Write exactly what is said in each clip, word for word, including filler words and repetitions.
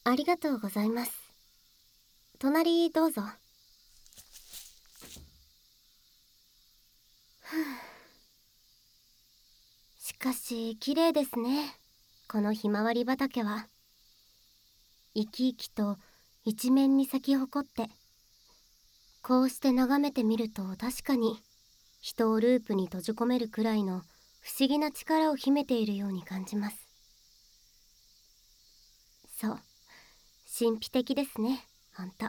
ありがとうございます。隣どうぞ。しかし綺麗ですね、このひまわり畑は。生き生きと一面に咲き誇って、こうして眺めてみると確かに人をループに閉じ込めるくらいの不思議な力を秘めているように感じます。そう、神秘的ですね、あんた。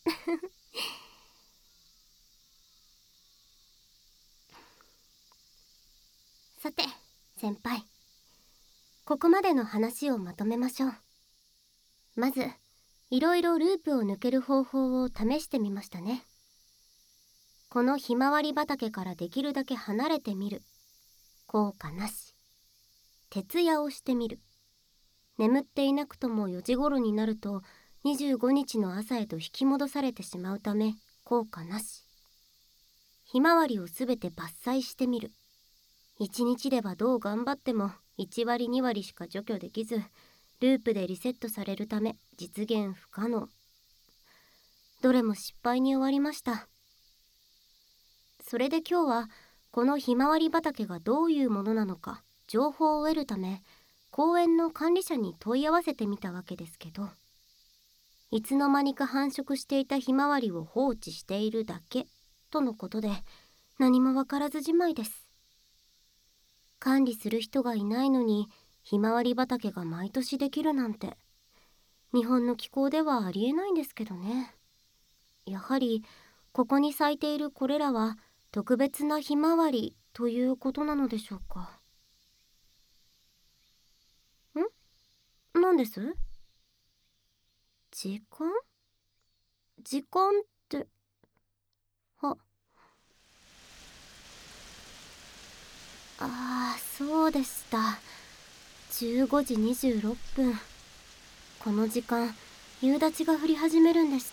さて先輩、ここまでの話をまとめましょう。まずいろいろループを抜ける方法を試してみましたね。このひまわり畑からできるだけ離れてみる、効果なし。徹夜をしてみる、眠っていなくともよじ頃になるとにじゅうごにちの朝へと引き戻されてしまうため効果なし。ひまわりをすべて伐採してみる、いちにちではどう頑張ってもいちわりにわりしか除去できず、ループでリセットされるため実現不可能。どれも失敗に終わりました。それで今日はこのひまわり畑がどういうものなのか情報を得るため、公園の管理者に問い合わせてみたわけですけど、いつの間にか繁殖していたひまわりを放置しているだけとのことで、何もわからずじまいです。管理する人がいないのにひまわり畑が毎年できるなんて、日本の気候ではありえないんですけどね。やはりここに咲いているこれらは特別なひまわりということなのでしょうか。ん？何です？時間？時間って、あ、あー、そうでした。じゅうごじにじゅうろっぷん。この時間、夕立が降り始めるんでした。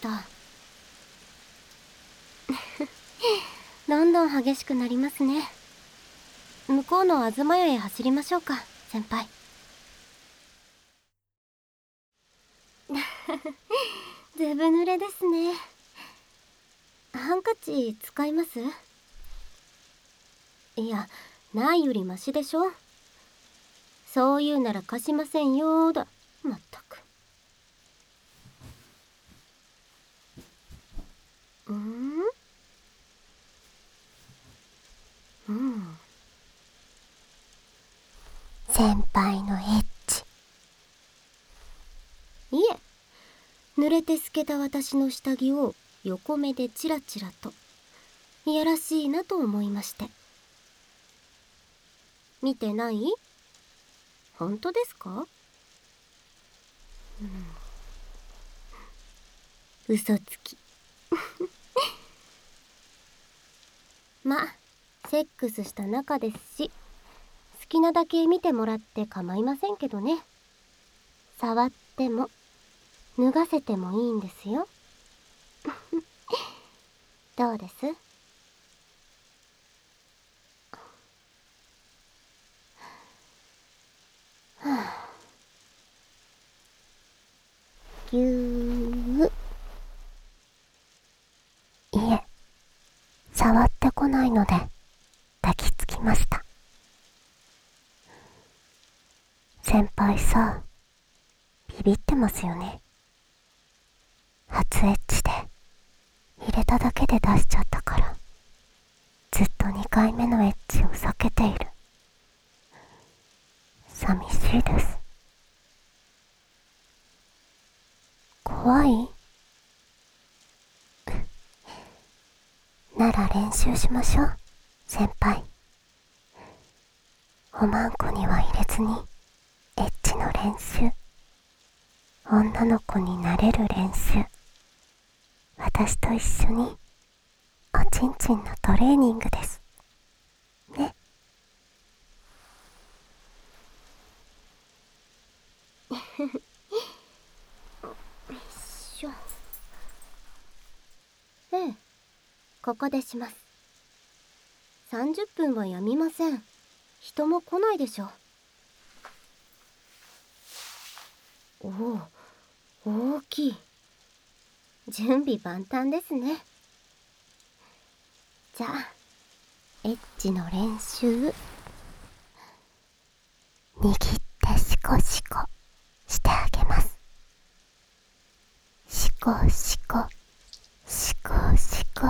どんどん激しくなりますね。向こうの東屋へ走りましょうか、先輩。ずぶ濡れですね。ハンカチ使います？いや、ないよりマシでしょ。そういうなら貸しませんよーだ。まったく。うーんうん先輩のエッチ。いえ、濡れて透けた私の下着を横目でチラチラと、いやらしいなと思いまして。見てない？本当ですか？うん、嘘つき。ま、セックスした仲ですし、好きなだけ見てもらって構いませんけどね。触っても脱がせてもいいんですよ。どうです？はあ、ぎゅー。いえ、触ってこないので抱きつきました。先輩さ、ビビってますよね。初エッチで入れただけで出しちゃったから、ずっとにかいめのエッチを避けている。寂しいです。怖い？なら練習しましょう、先輩。おまんこには入れずにエッチの練習、女の子になれる練習、私と一緒におちんちんのトレーニングですね。よいしょ。ええ、ここでします。さんじゅっぷんはやみません。人も来ないでしょ。おお、 大きい。準備万端ですね。じゃあエッチの練習。握ってシコシコしてあげます。シコシコシコシコ。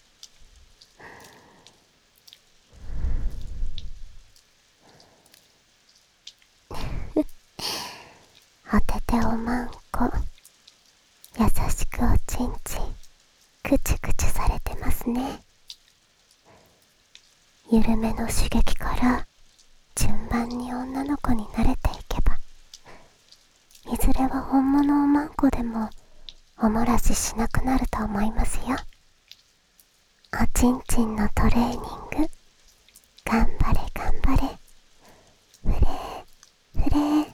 おてておまんこ、優しくおちんちんくちゅくちゅされてますね。緩めの刺激から順番に女の子に慣れていけば、いずれは本物おまんこでもおもらししなくなると思いますよ。おちんちんのトレーニング、頑張れ頑張れ。フレーフレー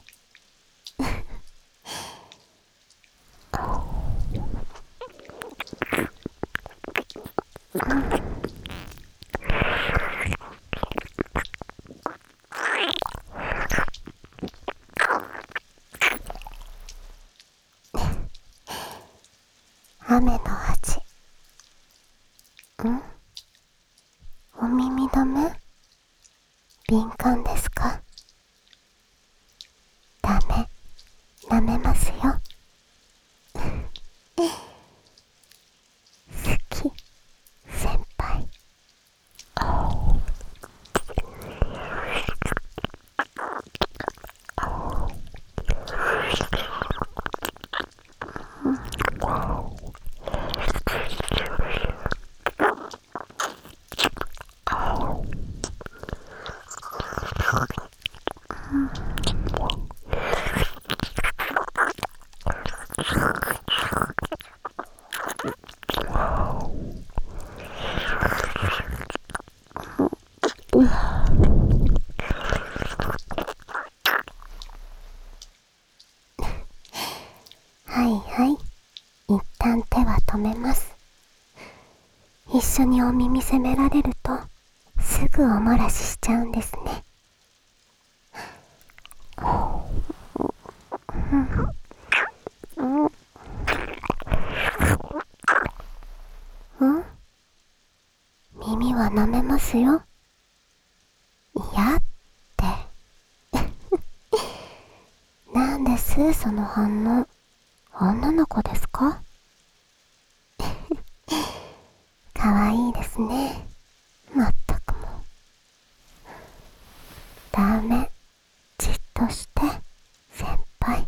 雨の味。ん？お耳止め？敏感ですか？ダメ、舐めますよ。好き、先輩。はいはい、一旦手は止めます。一緒にお耳責められるとすぐおもらししちゃうんですね。ん？耳は舐めますよ。嫌って。なんですその反応。女の子ですか？かわいいですね。まったくもう。ダメ、じっとして先輩。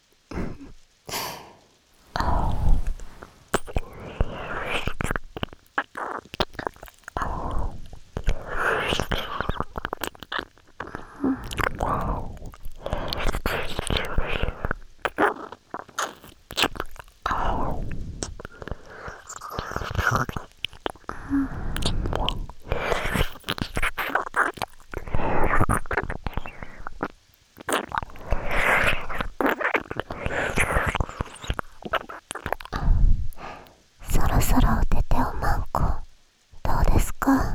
そろそろおてておまんこ、どうですか？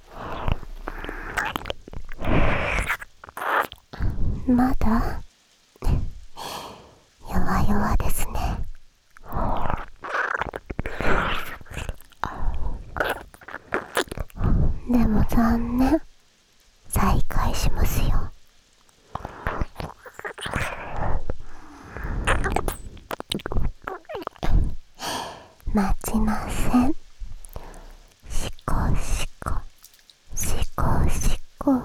まだ弱々ですね。でも残念、再開しますよ。待ちません。シコシコシコシコ。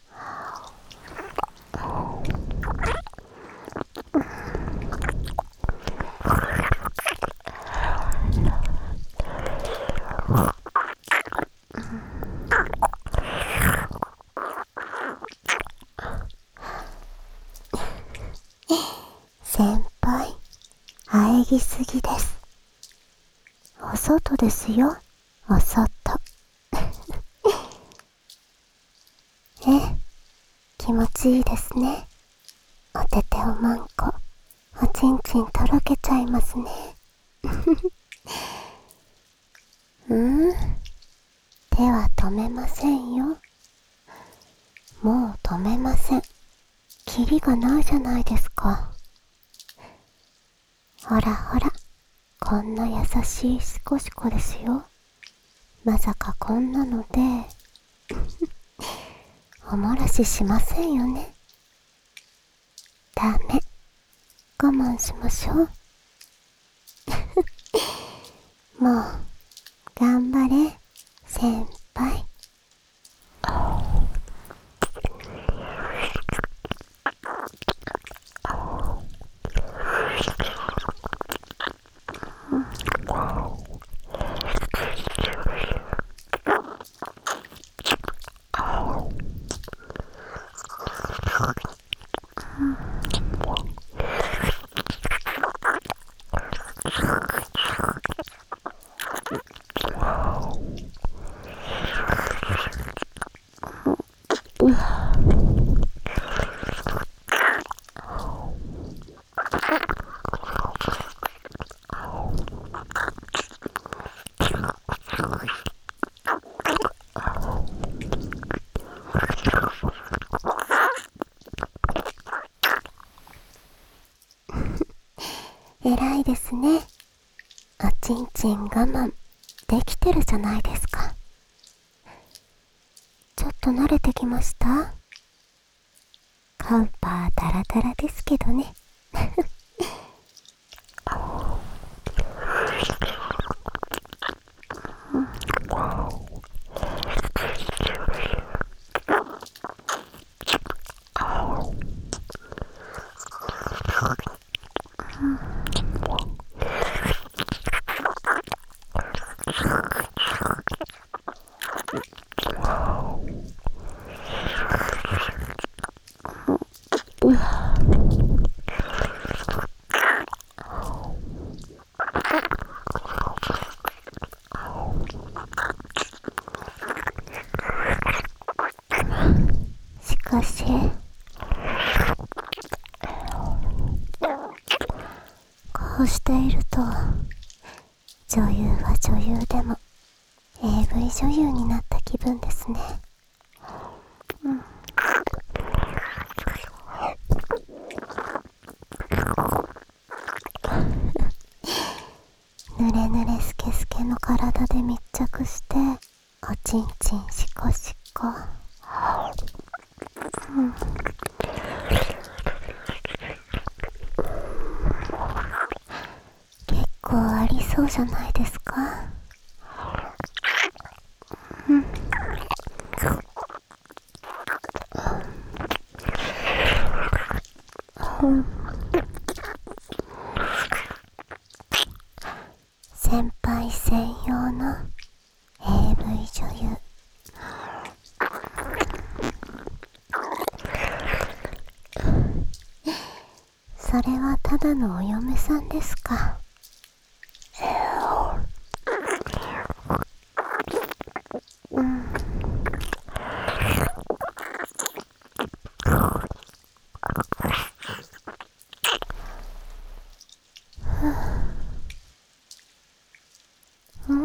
先輩、喘ぎすぎです。お外ですよ、お外。え、気持ちいいですね。おてておまんこ、おちんちんとろけちゃいますね。うん？手は止めませんよ。もう止めません。キリがないじゃないですか。 ほらほら、こんな優しいシコシコですよ。まさかこんなのでおもらししませんよね。ダメ、我慢しましょうもう頑張れ先輩。偉いですね。おちんちん我慢できてるじゃないですか。ちょっと慣れてきました？カウパーダラダラですけどねしかしこうしていると女優は女優でも エーブイ 女優になった気分ですね。うん、ぬれぬれスケスケの体で密着しておちんちんシコシコ、うん、結構ありそうじゃないですか。うん、うん、先輩専用の エーブイ 女優。それはただのお嫁さんですか。うん、うん、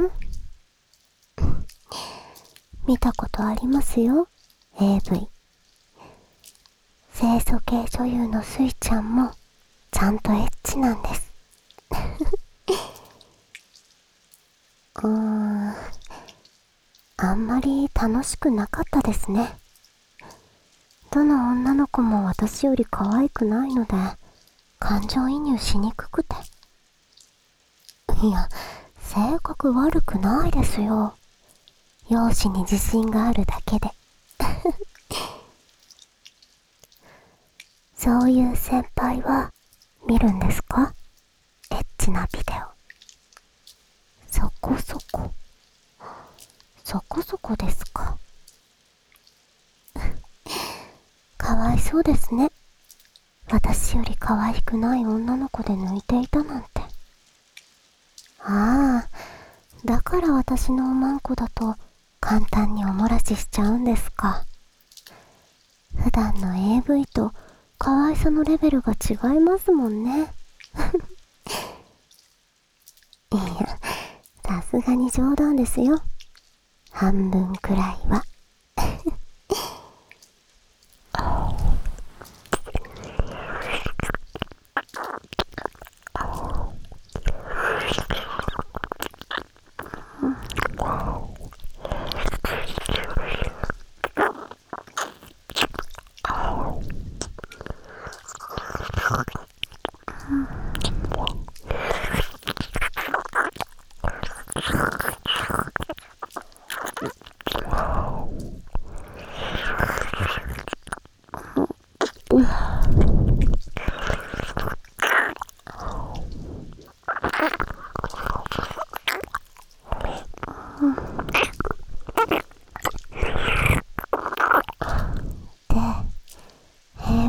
見たことありますよ エーブイ。 清楚系女優のスイちゃんもちゃんとエッチなんですうーん、あんまり楽しくなかったですね。どの女の子も私より可愛くないので感情移入しにくくて。いや、性格悪くないですよ。容姿に自信があるだけでそういう先輩は見るんですか？エッチなビデオ。そこそこそこそこですか。かわいそうですね。私より可愛くない女の子で抜いていたなんて。ああ、だから私のおまんこだと簡単におもらししちゃうんですか。普段の エーブイ と可愛さのレベルが違いますもんねいや、さすがに冗談ですよ。半分くらいは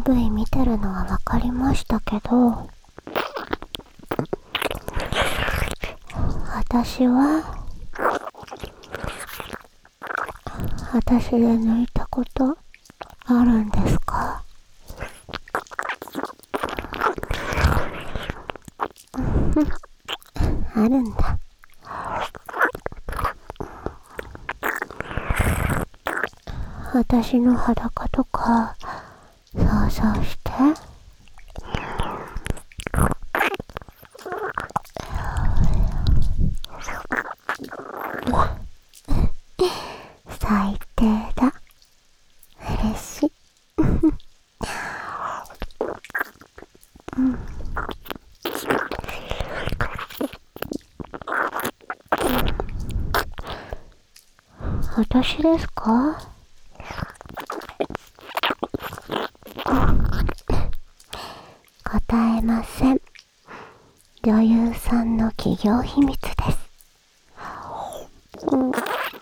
ブイ 見てるのはわかりましたけど、私は私で抜いたことあるんですか？あるんだ。私の裸とか想像して。最低だ。嬉しい。うん、私ですか？答えません。女優さんの企業秘密です。うん、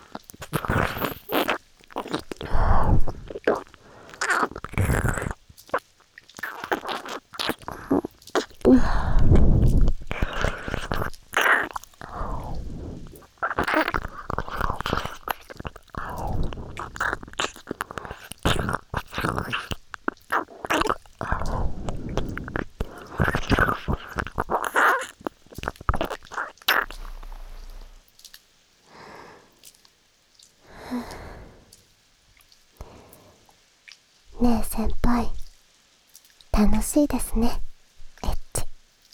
ねえ先輩、楽しいですね、エッチ。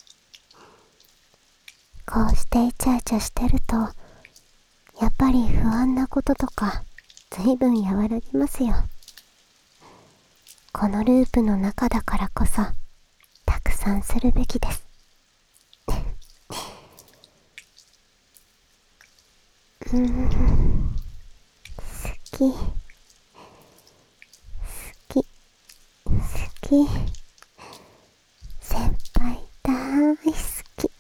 こうしてイチャイチャしてると、やっぱり不安なこととかずいぶん和らぎますよ。このループの中だからこそたくさんするべきです。うーん、好き好き好き、先輩大好き。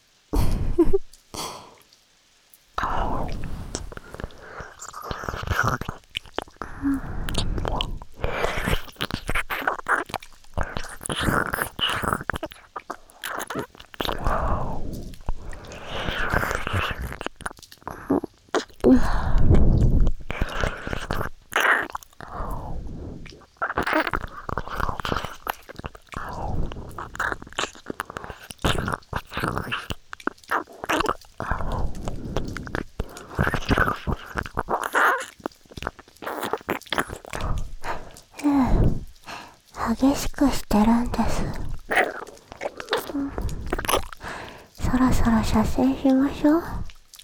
激しくしてるんです。うん、そろそろ射精しましょう。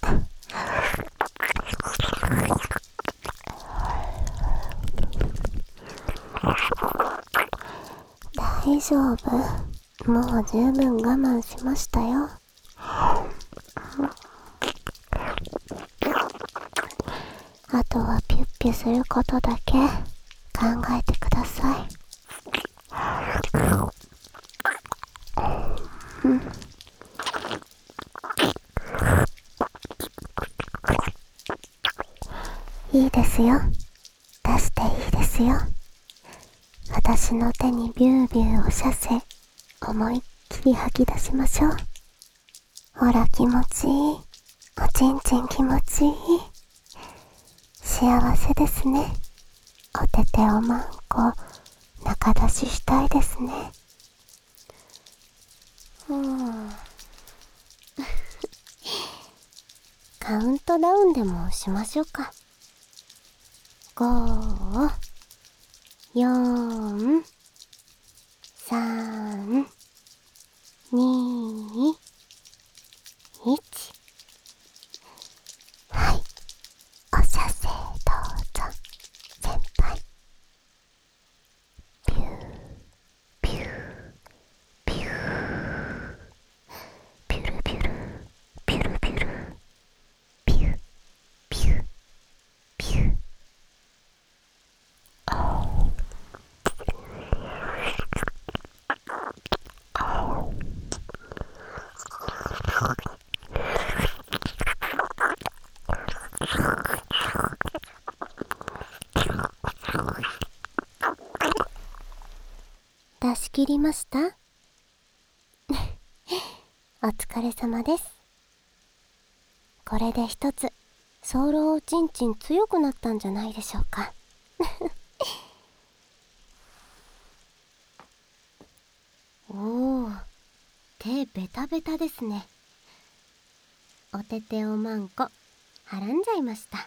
大丈夫。もう十分我慢しましたよ。あとはピュッピュすることだけ考えてください。うん、いいですよ。出していいですよ。私の手にビュービューを射精、思いっきり吐き出しましょう。ほら気持ちいい。おちんちん気持ちいい。幸せですね。おてておまんこ中出ししたいですね。うん。カウントダウンでもしましょうか。ご、よん、さん、に、いち。はい、お射精どうぞ、先輩。ピュー、ピュー、ピュー、ピュルピュル、ピュルピュル、ピュー、ピュー、ピュー。 出し切りました？お疲れ様です。これで一つソウルおちんちん強くなったんじゃないでしょうか。おお、手ベタベタですね。おてておまんこはらんじゃいました。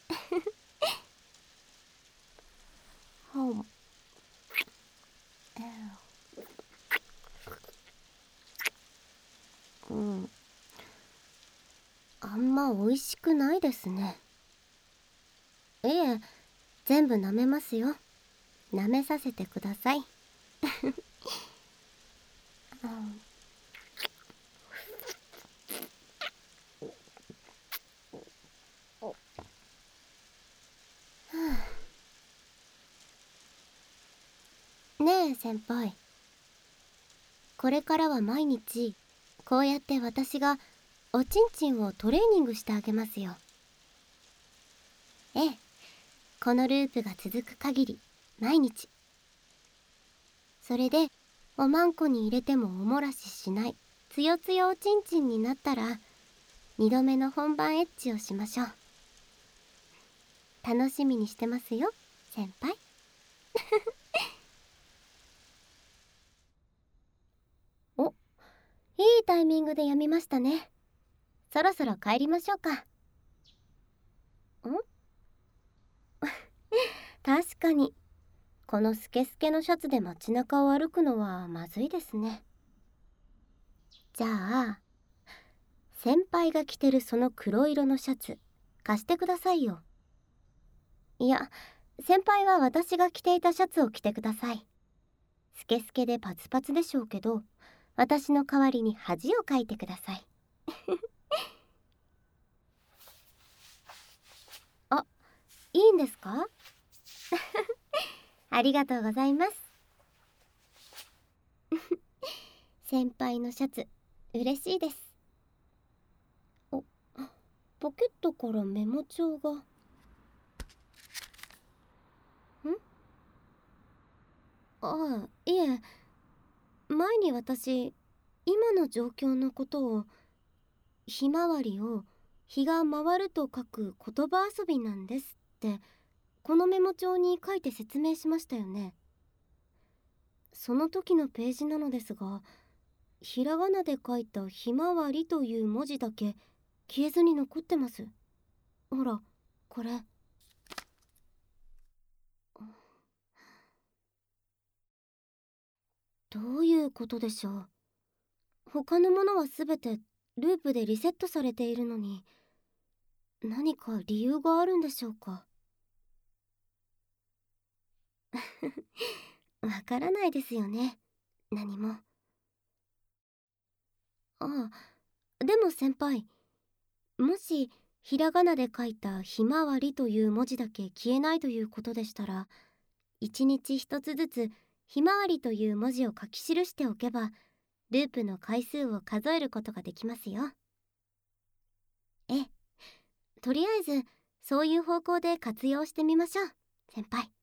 うん、あんま美味しくないですね。ええ、全部舐めますよ。舐めさせてください。うん、ねえ先輩、これからは毎日こうやって私がおちんちんをトレーニングしてあげますよ。ええ、このループが続く限り毎日。それでおまんこに入れてもおもらししないつよつよおちんちんになったらにどめの本番エッチをしましょう。楽しみにしてますよ先輩。お、いいタイミングでやみましたね。そろそろ帰りましょうか。ん確かにこのスケスケのシャツで街中を歩くのはまずいですね。じゃあ先輩が着てるその黒色のシャツ貸してくださいよ。いや、先輩は私が着ていたシャツを着てください。スケスケでパツパツでしょうけど、私の代わりに恥をかいてください。あ、いいんですか？ありがとうございます。先輩のシャツ嬉しいです。お、ポケットからメモ帳が。ん？ああ、いえ、前に私今の状況のことをひまわりを日が回ると書く言葉遊びなんですってこのメモ帳に書いて説明しましたよね。その時のページなのですが、ひらがなで書いたひまわりという文字だけ消えずに残ってます。ほらこれ。どういうことでしょう。他のものはすべてループでリセットされているのに、何か理由があるんでしょうか。わからないですよね、何も。ああ、でも先輩、もしひらがなで書いたひまわりという文字だけ消えないということでしたら、一日一つずつひまわりという文字を書き記しておけばループの回数を数えることができますよ。ええ、とりあえずそういう方向で活用してみましょう先輩。